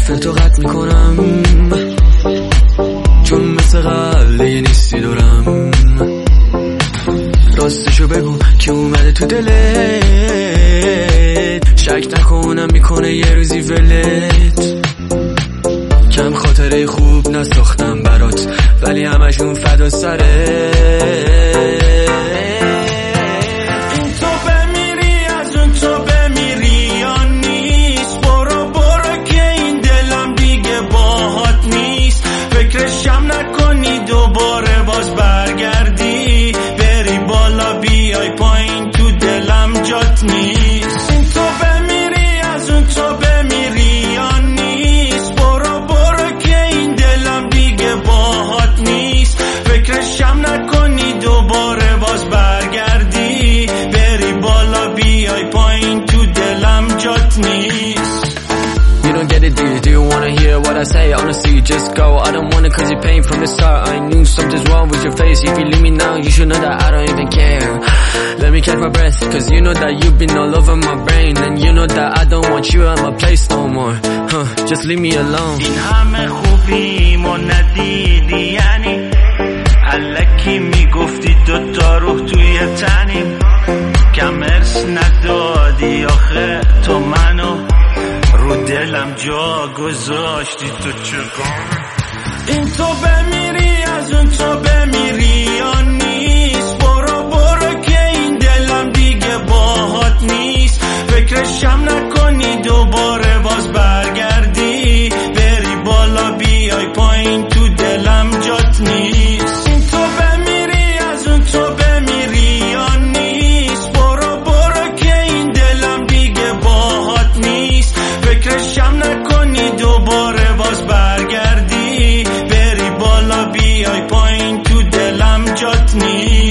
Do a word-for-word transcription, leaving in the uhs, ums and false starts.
حرف تو قطع میکنم، چون مثل قبل دیگه نیستی دورم. راستشو بگو که اومده تو دلت، شک نکنم میکنه یه روزی ولت. کم خاطره خوب نساختم برات، ولی همشون فدا سره. این تو بمیری از اون تو بمیری یا نیست، برو برو که این دلم دیگه باهات نیست. فکرشم نکنی دوباره باز برگردی، بری بالا بیای پایین تو دلم جات نیست. این تو بمیری از اون تو بمیری یا نیست، برو برو که این دلم دیگه باهات نیست. فکرشم نکنی دوباره باز برگردی، بری بالا بیای پایین تو دلم جات نیست. You don't get it, do you? Do you wanna hear what I say? Honestly, you just go. I don't want it cause you're paying from the start. I knew something's wrong with your face. If you leave me now, you should know that I don't even care. Let me catch my breath, cause you know that you've been all over my brain. And you know that I don't want you at my place no more. Huh, just leave me alone. این همه خوبیم و ندیدی یعنی الکی میگفتی دوتا روح توی تنیم، کم ارس ندادی آخه تو منو رو دلم جا گذاشتی. تو چگاه این تو بمیری از اون تو بمیری یا نیست، برو برو که این دلم دیگه باهات نیست. فکرشم نکنی دوباره باز برگردی، بری بالا بیای پایین تو دلم جات نیست. این تو بمیری از اون تو بمیری یا نیست، برو برو که این دلم دیگه باهات نیست. فکرشم نکنی دوباره باز برگردی، بری بالا بیای پایین تو دلم جات نیست.